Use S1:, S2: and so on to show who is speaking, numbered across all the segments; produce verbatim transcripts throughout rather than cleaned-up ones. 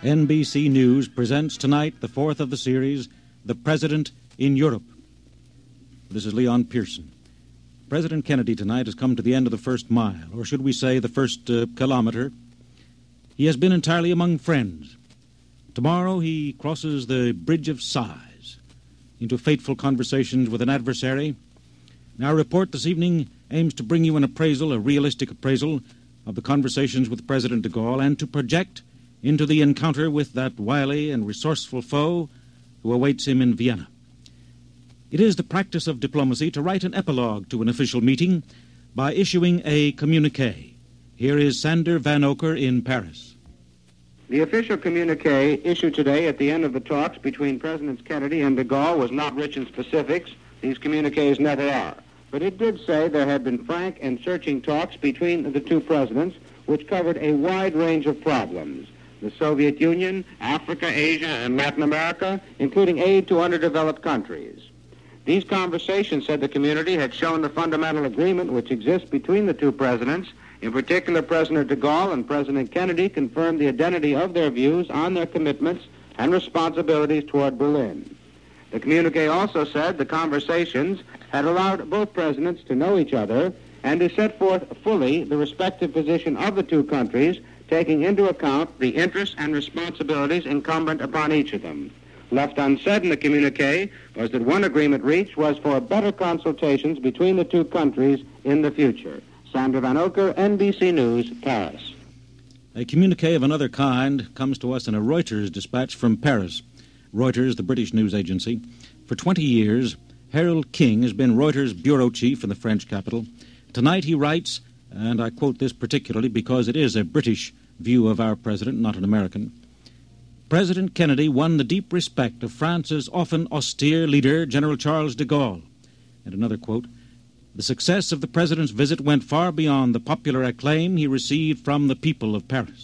S1: N B C News presents tonight the fourth of the series, The President in Europe. This is Leon Pearson. President Kennedy tonight has come to the end of the first mile, or should we say the first uh, kilometer. He has been entirely among friends. Tomorrow he crosses the Bridge of Sighs into fateful conversations with an adversary. And our report this evening aims to bring you an appraisal, a realistic appraisal, of the conversations with President de Gaulle and to project into the encounter with that wily and resourceful foe who awaits him in Vienna. It is the practice of diplomacy to write an epilogue to an official meeting by issuing a communiqué. Here is Sander Van Oker in Paris.
S2: The official communiqué issued today at the end of the talks between Presidents Kennedy and de Gaulle was not rich in specifics. These communiqués never are. But it did say there had been frank and searching talks between the two presidents, which covered a wide range of problems: the Soviet Union, Africa, Asia, and Latin America, including aid to underdeveloped countries. These conversations, said the community, had shown the fundamental agreement which exists between the two presidents. In particular, President de Gaulle and President Kennedy confirmed the identity of their views on their commitments and responsibilities toward Berlin. The communiqué also said the conversations had allowed both presidents to know each other and to set forth fully the respective position of the two countries, taking into account the interests and responsibilities incumbent upon each of them. Left unsaid in the communiqué was that one agreement reached was for better consultations between the two countries in the future. Sander Van Oker, N B C News, Paris.
S1: A communiqué of another kind comes to us in a Reuters dispatch from Paris. Reuters, the British news agency. For twenty years, Harold King has been Reuters' bureau chief in the French capital. Tonight he writes, and I quote this particularly because it is a British view of our president, not an American. President Kennedy won the deep respect of France's often austere leader, General Charles de Gaulle. And another quote, the success of the president's visit went far beyond the popular acclaim he received from the people of Paris.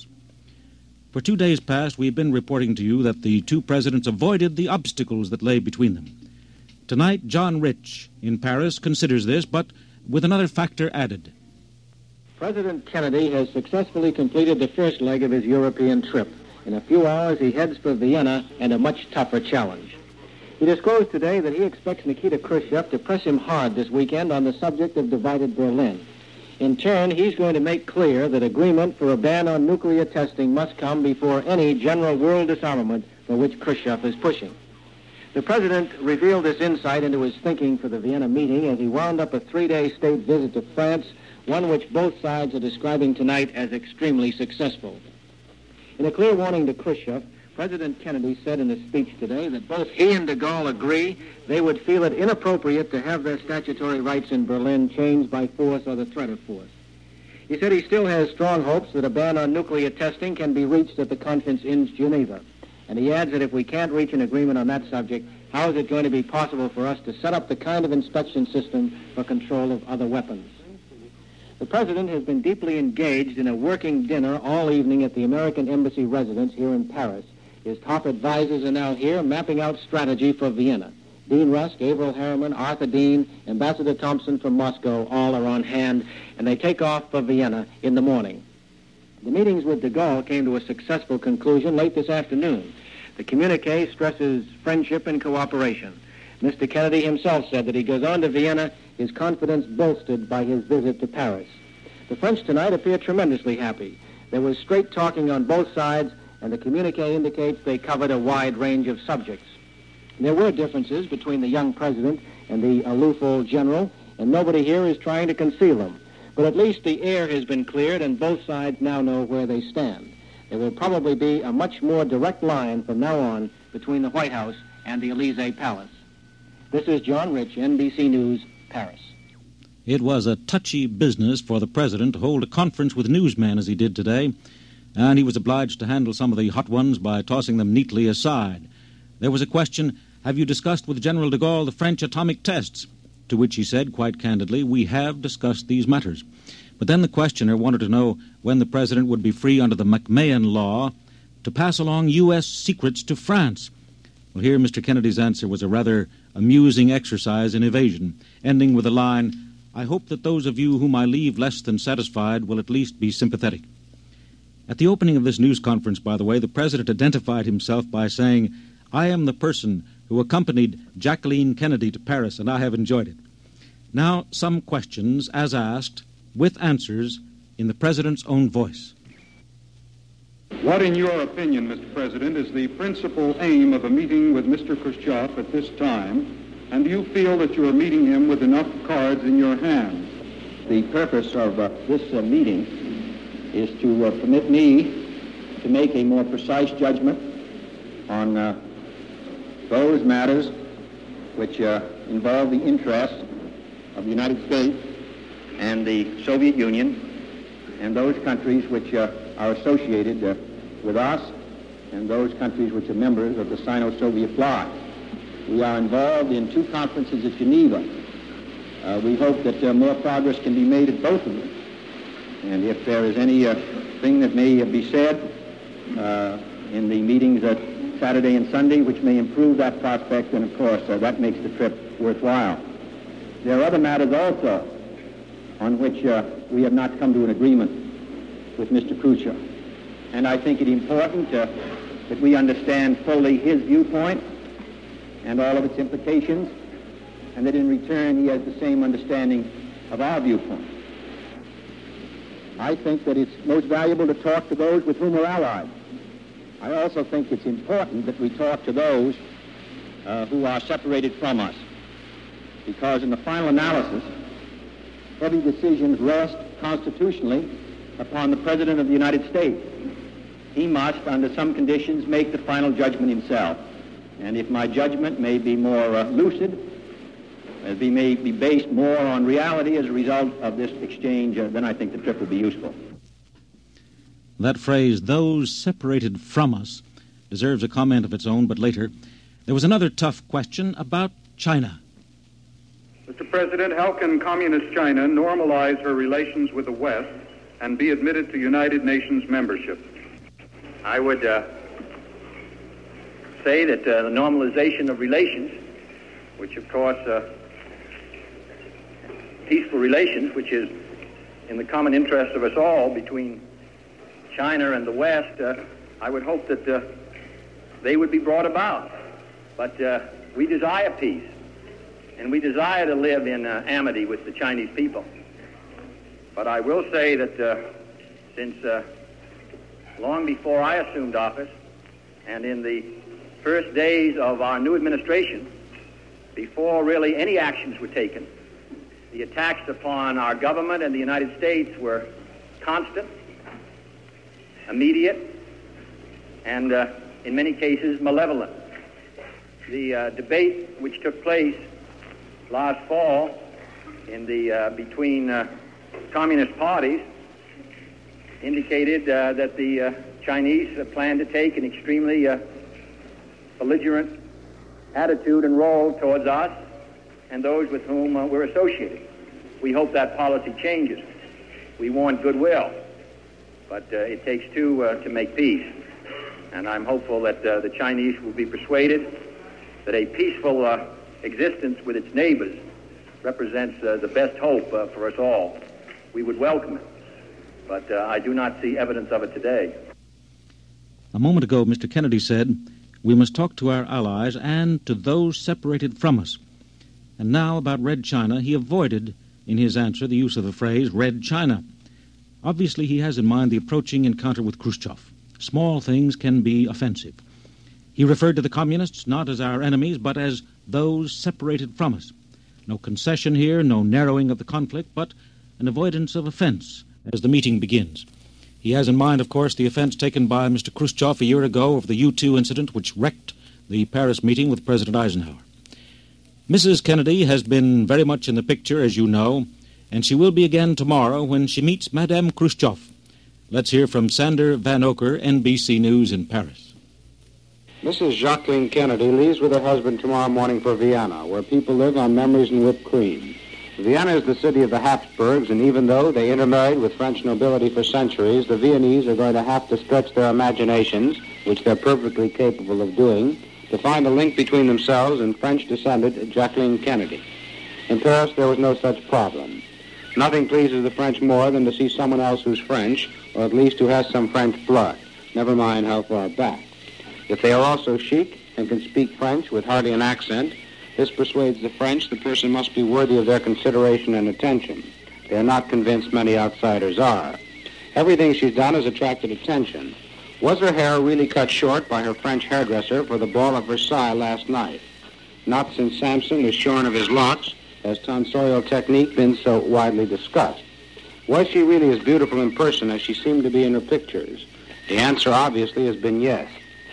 S1: For two days past, we have been reporting to you that the two presidents avoided the obstacles that lay between them. Tonight, John Rich in Paris considers this, but with another factor added.
S3: President Kennedy has successfully completed the first leg of his European trip. In a few hours, he heads for Vienna and a much tougher challenge. He disclosed today that he expects Nikita Khrushchev to press him hard this weekend on the subject of divided Berlin. In turn, he's going to make clear that agreement for a ban on nuclear testing must come before any general world disarmament for which Khrushchev is pushing. The president revealed this insight into his thinking for the Vienna meeting as he wound up a three-day state visit to France, one which both sides are describing tonight as extremely successful. In a clear warning to Khrushchev, President Kennedy said in his speech today that both he and de Gaulle agree they would feel it inappropriate to have their statutory rights in Berlin changed by force or the threat of force. He said he still has strong hopes that a ban on nuclear testing can be reached at the conference in Geneva. And he adds that if we can't reach an agreement on that subject, how is it going to be possible for us to set up the kind of inspection system for control of other weapons? The president has been deeply engaged in a working dinner all evening at the American Embassy residence here in Paris. His top advisors are now here mapping out strategy for Vienna. Dean Rusk, Averell Harriman, Arthur Dean, Ambassador Thompson from Moscow, all are on hand, and they take off for Vienna in the morning. The meetings with de Gaulle came to a successful conclusion late this afternoon. The communiqué stresses friendship and cooperation. Mister Kennedy himself said that he goes on to Vienna, his confidence bolstered by his visit to Paris. The French tonight appear tremendously happy. There was straight talking on both sides, and the communiqué indicates they covered a wide range of subjects. There were differences between the young president and the aloof old general, and nobody here is trying to conceal them. But at least the air has been cleared, and both sides now know where they stand. There will probably be a much more direct line from now on between the White House and the Elysee Palace. This is John Rich, N B C News, Paris.
S1: It was a touchy business for the president to hold a conference with newsmen as he did today, and he was obliged to handle some of the hot ones by tossing them neatly aside. There was a question, have you discussed with General de Gaulle the French atomic tests? To which he said, quite candidly, we have discussed these matters. But then the questioner wanted to know when the president would be free under the McMahon law to pass along U S secrets to France. Well, here Mister Kennedy's answer was a rather amusing exercise in evasion, ending with the line, I hope that those of you whom I leave less than satisfied will at least be sympathetic. At the opening of this news conference, by the way, the President identified himself by saying, "I am the person who accompanied Jacqueline Kennedy to Paris, and I have enjoyed it." Now, some questions, as asked, with answers in the President's own voice.
S4: What, in your opinion, Mister President, is the principal aim of a meeting with Mister Khrushchev at this time, and do you feel that you are meeting him with enough cards in your hand?
S3: The purpose of uh, this uh, meeting is to uh, permit me to make a more precise judgment on uh, those matters which uh, involve the interests of the United States and the Soviet Union and those countries which uh, are associated uh, with us and those countries which are members of the Sino-Soviet bloc. We are involved in two conferences at Geneva. Uh, we hope that uh, more progress can be made at both of them. And if there is any uh, thing that may uh, be said uh, in the meetings at Saturday and Sunday which may improve that prospect, then of course uh, that makes the trip worthwhile. There are other matters also on which uh, we have not come to an agreement with Mister Khrushchev. And I think it important uh, that we understand fully his viewpoint and all of its implications, and that in return he has the same understanding of our viewpoint. I think that it's most valuable to talk to those with whom we're allied. I also think it's important that we talk to those uh, who are separated from us, because in the final analysis, heavy decisions rest constitutionally upon the President of the United States. He must, under some conditions, make the final judgment himself. And if my judgment may be more uh, lucid, it be, may be based more on reality as a result of this exchange, uh, then I think the trip will be useful.
S1: That phrase, "those separated from us," deserves a comment of its own, but later. There was another tough question about China.
S4: Mister President, how can Communist China normalize her relations with the West and be admitted to United Nations membership?
S5: I would uh, say that uh, the normalization of relations, which of course, uh, peaceful relations, which is in the common interest of us all between China and the West, uh, I would hope that uh, they would be brought about. But uh, we desire peace, and we desire to live in uh, amity with the Chinese people. But I will say that uh, since uh, long before I assumed office, and in the first days of our new administration, before really any actions were taken, the attacks upon our government and the United States were constant, immediate, and uh, in many cases malevolent. The uh, debate which took place last fall in the uh, between uh, communist parties indicated uh, that the uh, Chinese uh, plan to take an extremely uh, belligerent attitude and role towards us and those with whom uh, we're associated. We hope that policy changes. We want goodwill, but uh, it takes two uh, to make peace. And I'm hopeful that uh, the Chinese will be persuaded that a peaceful uh, existence with its neighbors represents uh, the best hope uh, for us all. We would welcome it, but uh, I do not see evidence of it today.
S1: A moment ago, Mister Kennedy said, "We must talk to our allies and to those separated from us." And now, about Red China, he avoided, in his answer, the use of the phrase Red China. Obviously, he has in mind the approaching encounter with Khrushchev. Small things can be offensive. He referred to the communists not as our enemies, but as those separated from us. No concession here, no narrowing of the conflict, but an avoidance of offense as the meeting begins. He has in mind, of course, the offense taken by Mister Khrushchev a year ago of the U two incident which wrecked the Paris meeting with President Eisenhower. Missus Kennedy has been very much in the picture, as you know, and she will be again tomorrow when she meets Madame Khrushchev. Let's hear from Sander Van Oker, N B C News in Paris.
S2: Missus Jacqueline Kennedy leaves with her husband tomorrow morning for Vienna, where people live on memories and whipped cream. Vienna is the city of the Habsburgs, and even though they intermarried with French nobility for centuries, the Viennese are going to have to stretch their imaginations, which they're perfectly capable of doing, to find a link between themselves and French-descended Jacqueline Kennedy. In Paris, there was no such problem. Nothing pleases the French more than to see someone else who's French, or at least who has some French blood, never mind how far back. If they are also chic and can speak French with hardly an accent, this persuades the French the person must be worthy of their consideration and attention. They are not convinced many outsiders are. Everything she's done has attracted attention. Was her hair really cut short by her French hairdresser for the ball of Versailles last night? Not since Samson was shorn of his locks has tonsorial technique been so widely discussed. Was she really as beautiful in person as she seemed to be in her pictures? The answer obviously has been yes.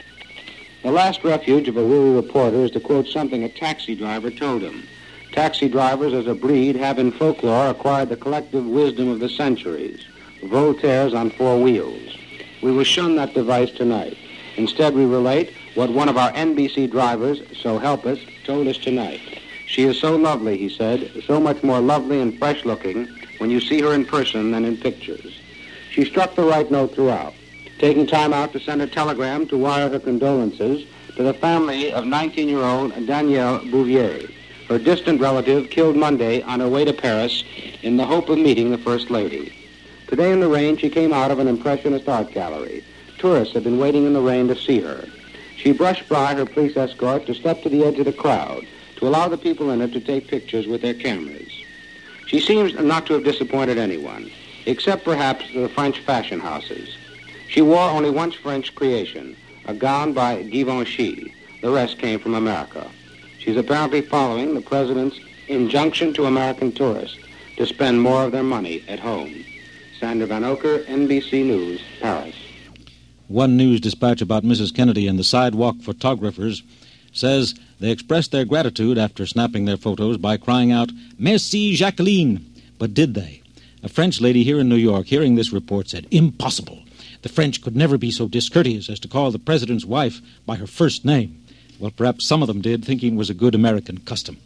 S2: The last refuge of a weary reporter is to quote something a taxi driver told him. Taxi drivers as a breed have in folklore acquired the collective wisdom of the centuries. Voltaire's on four wheels. We will shun that device tonight. Instead, we relate what one of our N B C drivers, so help us, told us tonight. She is so lovely, he said, so much more lovely and fresh-looking when you see her in person than in pictures. She struck the right note throughout, taking time out to send a telegram to wire her condolences to the family of nineteen-year-old Danielle Bouvier, her distant relative killed Monday on her way to Paris in the hope of meeting the First Lady. Today in the rain, she came out of an Impressionist art gallery. Tourists had been waiting in the rain to see her. She brushed by her police escort to step to the edge of the crowd to allow the people in it to take pictures with their cameras. She seems not to have disappointed anyone, except perhaps the French fashion houses. She wore only one French creation, a gown by Givenchy. The rest came from America. She's apparently following the president's injunction to American tourists to spend more of their money at home. Sander Van Oker, N B C News, Paris.
S1: One news dispatch about Missus Kennedy and the sidewalk photographers says they expressed their gratitude after snapping their photos by crying out, "Merci, Jacqueline." But did they? A French lady here in New York, hearing this report, said, "Impossible. The French could never be so discourteous as to call the president's wife by her first name." Well, perhaps some of them did, thinking it was a good American custom.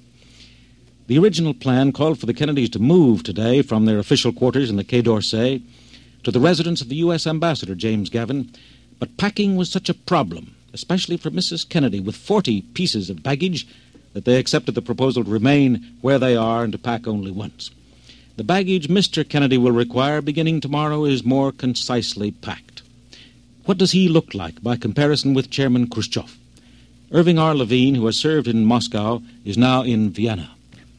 S1: The original plan called for the Kennedys to move today from their official quarters in the Quai d'Orsay to the residence of the U S ambassador, James Gavin, but packing was such a problem, especially for Missus Kennedy, with forty pieces of baggage, that they accepted the proposal to remain where they are and to pack only once. The baggage Mister Kennedy will require beginning tomorrow is more concisely packed. What does he look like by comparison with Chairman Khrushchev? Irving R. Levine, who has served in Moscow, is now in Vienna.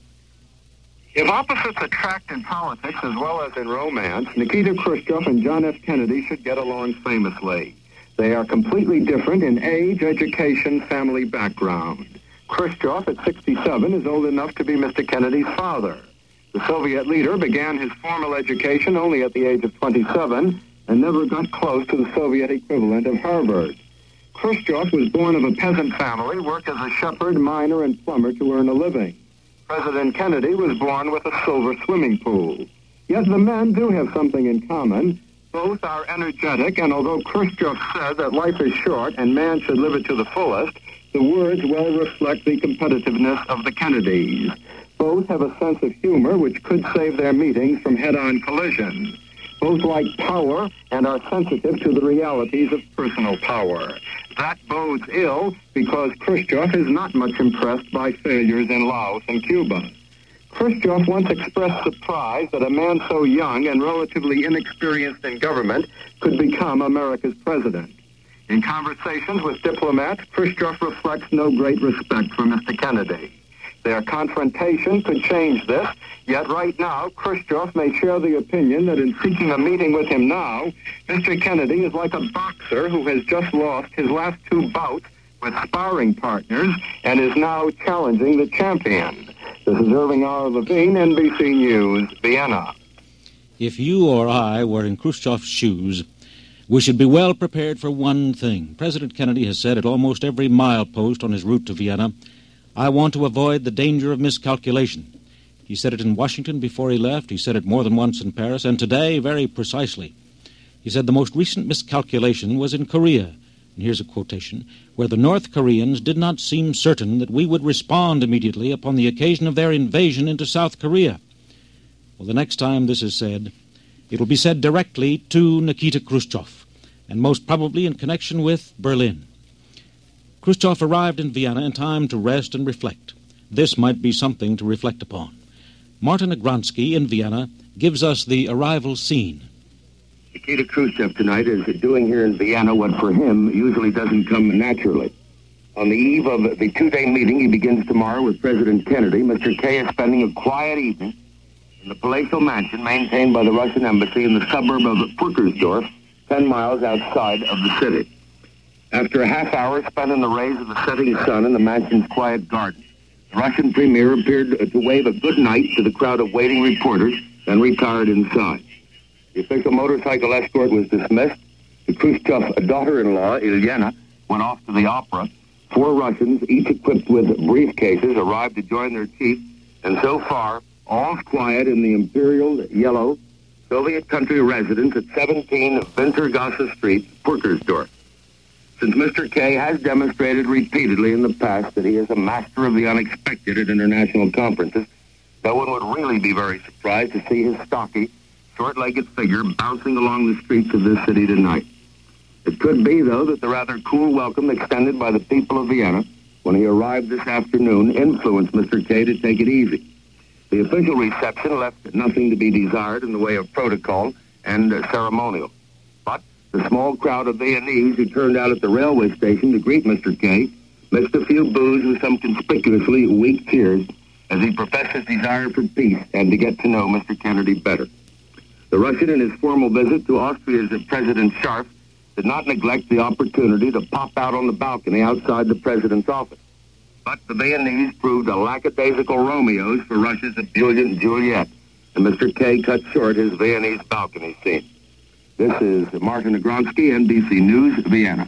S6: If opposites attract in politics as well as in romance, Nikita Khrushchev and John F. Kennedy should get along famously. They are completely different in age, education, family background. Khrushchev, at sixty-seven, is old enough to be Mister Kennedy's father. The Soviet leader began his formal education only at the age of twenty-seven and never got close to the Soviet equivalent of Harvard. Khrushchev was born of a peasant family, worked as a shepherd, miner, and plumber to earn a living. President Kennedy was born with a silver swimming pool. Yet the men do have something in common. Both are energetic, and although Khrushchev said that life is short and man should live it to the fullest, the words well reflect the competitiveness of the Kennedys. Both have a sense of humor which could save their meetings from head-on collision. Both like power and are sensitive to the realities of personal power. That bodes ill because Khrushchev is not much impressed by failures in Laos and Cuba. Khrushchev once expressed surprise that a man so young and relatively inexperienced in government could become America's president. In conversations with diplomats, Khrushchev reflects no great respect for Mister Kennedy. Their confrontation could change this, yet right now, Khrushchev may share the opinion that in seeking a meeting with him now, Mister Kennedy is like a boxer who has just lost his last two bouts with sparring partners and is now challenging the champion. This is Irving R. Levine, N B C News, Vienna.
S1: If you or I were in Khrushchev's shoes, we should be well prepared for one thing. President Kennedy has said at almost every milepost on his route to Vienna, "I want to avoid the danger of miscalculation." He said it in Washington before he left. He said it more than once in Paris, and today very precisely. He said the most recent miscalculation was in Korea. And here's a quotation, "where the North Koreans did not seem certain that we would respond immediately upon the occasion of their invasion into South Korea." Well, the next time this is said, it will be said directly to Nikita Khrushchev, and most probably in connection with Berlin. Khrushchev arrived in Vienna in time to rest and reflect. This might be something to reflect upon. Martin Agronsky in Vienna gives us the arrival scene.
S6: Nikita Khrushchev tonight is doing here in Vienna what for him usually doesn't come naturally. On the eve of the two-day meeting he begins tomorrow with President Kennedy, Mister K is spending a quiet evening in the palatial mansion maintained by the Russian embassy in the suburb of Purkersdorf, ten miles outside of the city. After a half hour spent in the rays of the setting sun in the mansion's quiet garden, the Russian premier appeared to wave a good night to the crowd of waiting reporters, then retired inside. The official motorcycle escort was dismissed. The Khrushchev daughter-in-law, Ilyena, went off to the opera. Four Russians, each equipped with briefcases, arrived to join their chief, and so far, all's quiet in the imperial yellow Soviet country residence at seventeen Wintergasse Street, Purkersdorf. Since Mister K has demonstrated repeatedly in the past that he is a master of the unexpected at international conferences, no one would really be very surprised to see his stocky, short-legged figure bouncing along the streets of this city tonight. It could be, though, that the rather cool welcome extended by the people of Vienna when he arrived this afternoon influenced Mister K to take it easy. The official reception left nothing to be desired in the way of protocol and uh, ceremonial. But the small crowd of Viennese who turned out at the railway station to greet Mister K mixed a few boos with some conspicuously weak tears as he professed his desire for peace and to get to know Mister Kennedy better. The Russian, in his formal visit to Austria's President Scharf, did not neglect the opportunity to pop out on the balcony outside the president's office. But the Viennese proved a lackadaisical Romeos for Russia's ebullient Juliet, and Mister K cut short his Viennese balcony scene. This is Martin Agronsky, N B C News, Vienna.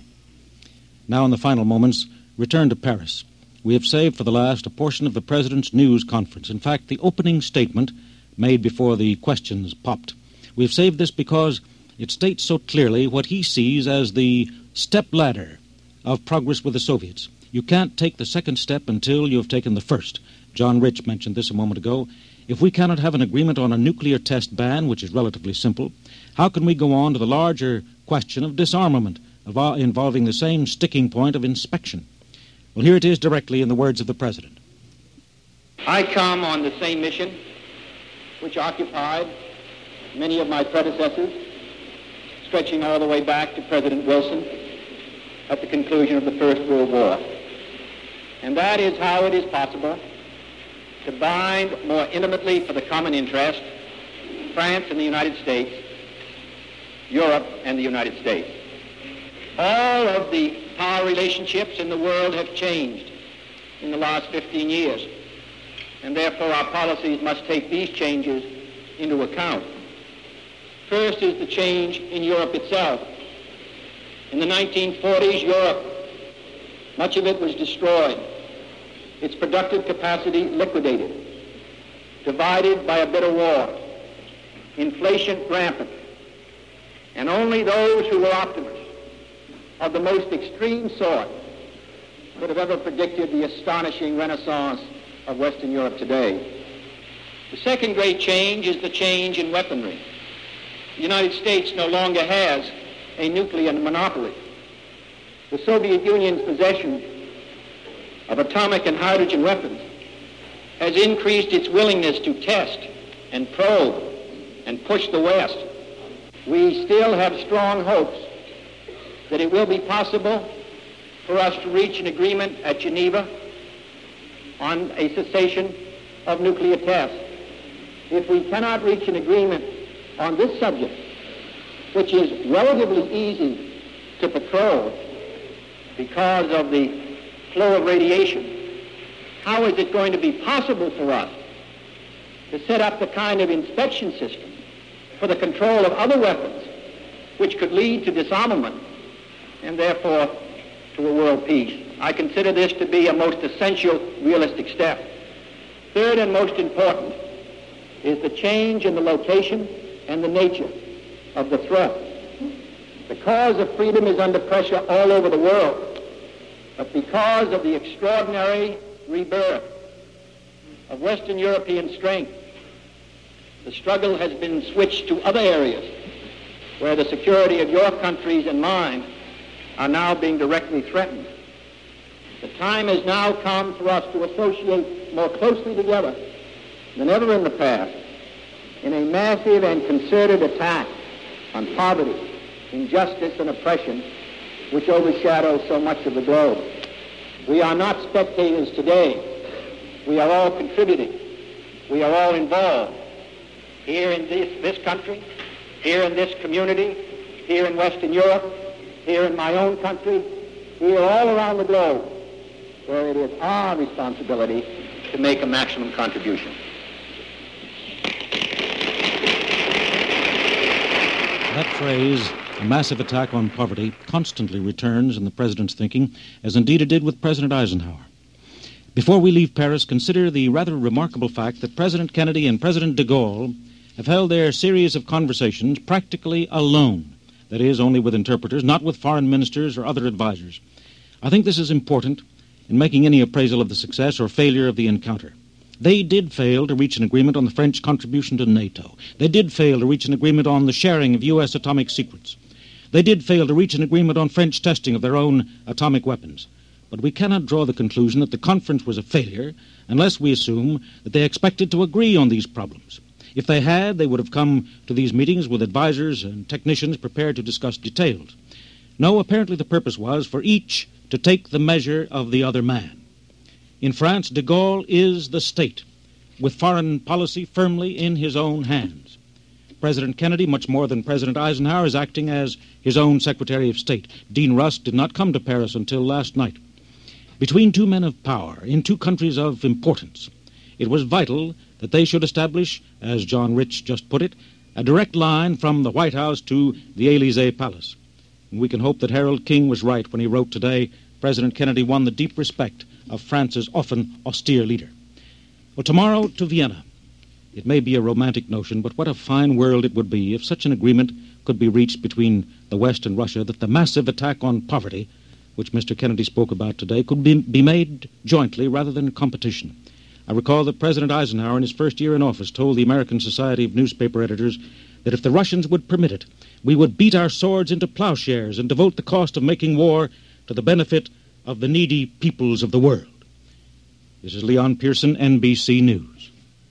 S1: Now, in the final moments, return to Paris. We have saved for the last a portion of the President's news conference. In fact, the opening statement made before the questions popped. We have saved this because it states so clearly what he sees as the step-ladder of progress with the Soviets. You can't take the second step until you have taken the first. John Rich mentioned this a moment ago. If we cannot have an agreement on a nuclear test ban, which is relatively simple, how can we go on to the larger question of disarmament, of, uh, involving the same sticking point of inspection? Well, here it is directly in the words of the President.
S3: I come on the same mission which occupied many of my predecessors, stretching all the way back to President Wilson at the conclusion of the First World War. And that is how it is possible to bind more intimately for the common interest France and the United States, Europe and the United States. All of the power relationships in the world have changed in the last fifteen years, and therefore our policies must take these changes into account. First is the change in Europe itself. In the nineteen forties, Europe, much of it was destroyed, its productive capacity liquidated, divided by a bitter war, inflation rampant, and only those who were optimists of the most extreme sort could have ever predicted the astonishing renaissance of Western Europe today. The second great change is the change in weaponry. The United States no longer has a nuclear monopoly. The Soviet Union's possession of atomic and hydrogen weapons has increased its willingness to test and probe and push the West. We still have strong hopes that it will be possible for us to reach an agreement at Geneva on a cessation of nuclear tests. If we cannot reach an agreement on this subject, which is relatively easy to patrol because of the flow of radiation, how is it going to be possible for us to set up the kind of inspection system for the control of other weapons which could lead to disarmament and therefore to a world peace? I consider this to be a most essential, realistic step. Third and most important is the change in the location and the nature of the threat. The cause of freedom is under pressure all over the world, but because of the extraordinary rebirth of Western European strength, the struggle has been switched to other areas where the security of your countries and mine are now being directly threatened. The time has now come for us to associate more closely together than ever in the past in a massive and concerted attack on poverty, injustice, and oppression which overshadow so much of the globe. We are not spectators today. We are all contributing. We are all involved. Here in this, this country, here in this community, here in Western Europe, here in my own country, here all around the globe, where it is our responsibility to make a maximum contribution.
S1: That phrase, a massive attack on poverty, constantly returns in the president's thinking, as indeed it did with President Eisenhower. Before we leave Paris, consider the rather remarkable fact that President Kennedy and President de Gaulle have held their series of conversations practically alone. That is, only with interpreters, not with foreign ministers or other advisers. I think this is important in making any appraisal of the success or failure of the encounter. They did fail to reach an agreement on the French contribution to NATO. They did fail to reach an agreement on the sharing of U S atomic secrets. They did fail to reach an agreement on French testing of their own atomic weapons. But we cannot draw the conclusion that the conference was a failure unless we assume that they expected to agree on these problems. If they had, they would have come to these meetings with advisers and technicians prepared to discuss details. No, apparently the purpose was for each to take the measure of the other man. In France, de Gaulle is the state, with foreign policy firmly in his own hands. President Kennedy, much more than President Eisenhower, is acting as his own Secretary of State. Dean Rusk did not come to Paris until last night. Between two men of power, in two countries of importance, it was vital that they should establish, as John Rich just put it, a direct line from the White House to the Élysée Palace. And we can hope that Harold King was right when he wrote today, President Kennedy won the deep respect of France's often austere leader. Well, tomorrow to Vienna. It may be a romantic notion, but what a fine world it would be if such an agreement could be reached between the West and Russia that the massive attack on poverty, which Mister Kennedy spoke about today, could be, be made jointly rather than in competition. I recall that President Eisenhower, in his first year in office, told the American Society of Newspaper Editors that if the Russians would permit it, we would beat our swords into plowshares and devote the cost of making war to the benefit of the needy peoples of the world. This is Leon Pearson, N B C News.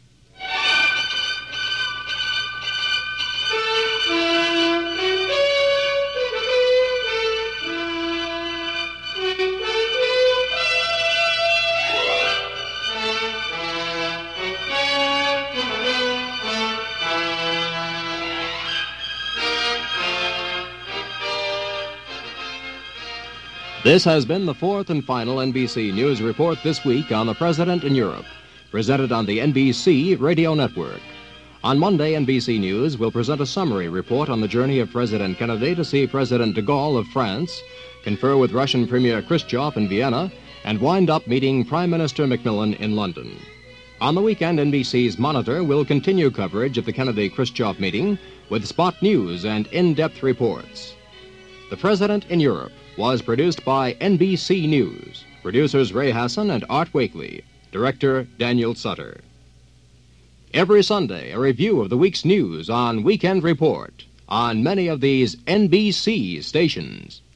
S7: This has been the fourth and final N B C News Report this week on the President in Europe, presented on the N B C Radio Network. On Monday, N B C News will present a summary report on the journey of President Kennedy to see President de Gaulle of France, confer with Russian Premier Khrushchev in Vienna, and wind up meeting Prime Minister Macmillan in London. On the weekend, N B C's Monitor will continue coverage of the Kennedy-Khrushchev meeting with spot news and in-depth reports. The President in Europe was produced by N B C News. Producers Ray Hassan and Art Wakely. Director Daniel Sutter. Every Sunday, a review of the week's news on Weekend Report on many of these N B C stations.